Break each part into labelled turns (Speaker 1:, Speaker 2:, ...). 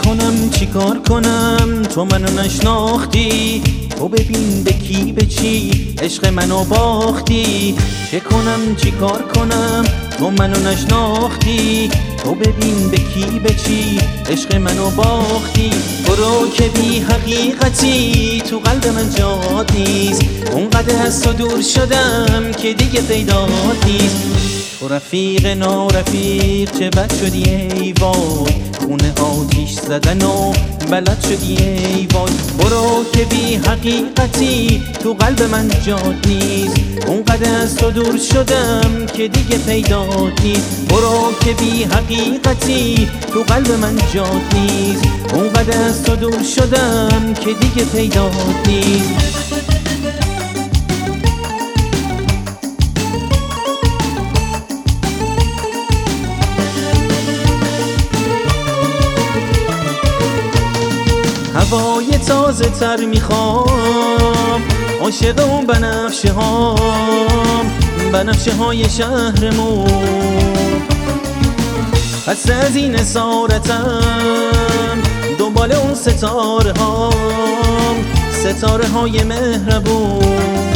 Speaker 1: کنم چی کار کنم تو منو نشناختی؟ تو ببین به کی به چی عشق منو باختی. چه کنم چی کار کنم تو منو نشناختی؟ تو ببین به کی به چی عشق منو باختی. برو که بی حقیقتی تو قلب من جات نیست. اونقدر از تو دور شدم که دیگه پیدات نیست. تو رفیق نارفیق چه بد شدی ای وای. خونه آتیش زدن و بلد شدی ای وای. برو که بی حقیقتی تو قلب من جات نیست. اونقدر از تو دور شدم که دیگه پیدات نیست. برو که بی حقیقتی تو قلب من جات نیست. اونقدر از تو دور شدم که دیگه پیدات نیست. هوای تازه تر میخوام، عاشق اون بنفشه های شهرمون. پس از این اسارتم دنبال اون ستاره های مهربون.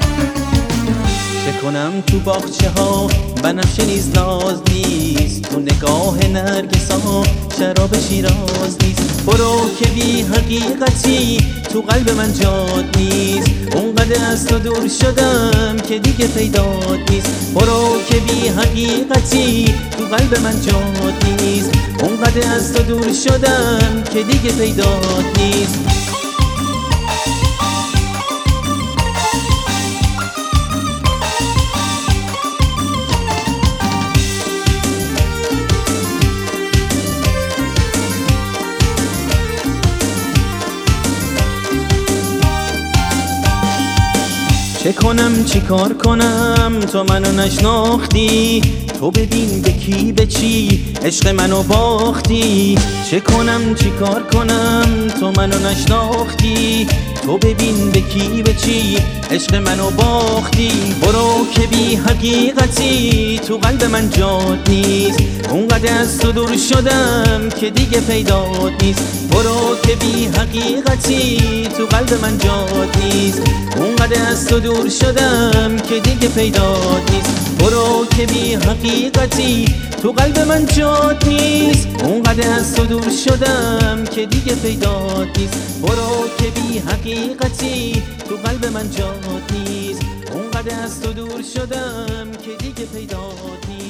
Speaker 1: چه کنم تو باغچه ها بنفشه نیز ناز نیست. تو نگاه نرگس ها شراب شیراز نیست. برو که بی حقیقتی تو قلب من جات نیست. اونقدر از تو دور شدم که دیگه پیدات نیست. برو که بی حقیقتی تو قلب من جات نیست. اونقدر از تو دور شدم که دیگه پیدات نیست. چه کنم چی کار کنم تو منو نشناختی؟ تو ببین به کی به چی عشق منو باختی. چه کنم چی کار کنم تو منو نشناختی؟ تو ببین به کی به چی عشق منو باختی. برو که بی حقیقتی تو قلب من جات نیست. اونقدر از تو دور شدم که دیگه پیدات نیست. برو که بی حقیقتی تو قلب من جات نیست. اونقدر از تو دور شدم که دیگه پیدات نیست. برو که بی حقیقتی تو قلب من جات نیست. اونقدر از تو دور شدم که دیگه پیدات نیست. برو که بی حقیقتی تو قلب من جات نیست. اونقدر از تو دور شدم که دیگه پیدات نیست.